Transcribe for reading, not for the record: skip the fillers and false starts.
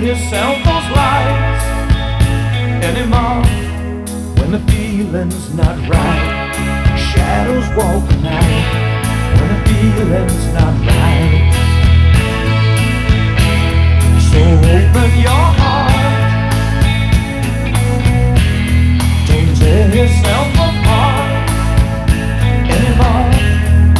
yourself those lies anymore. When the feeling's not right, shadows walk the night. When the feeling's not right, so open your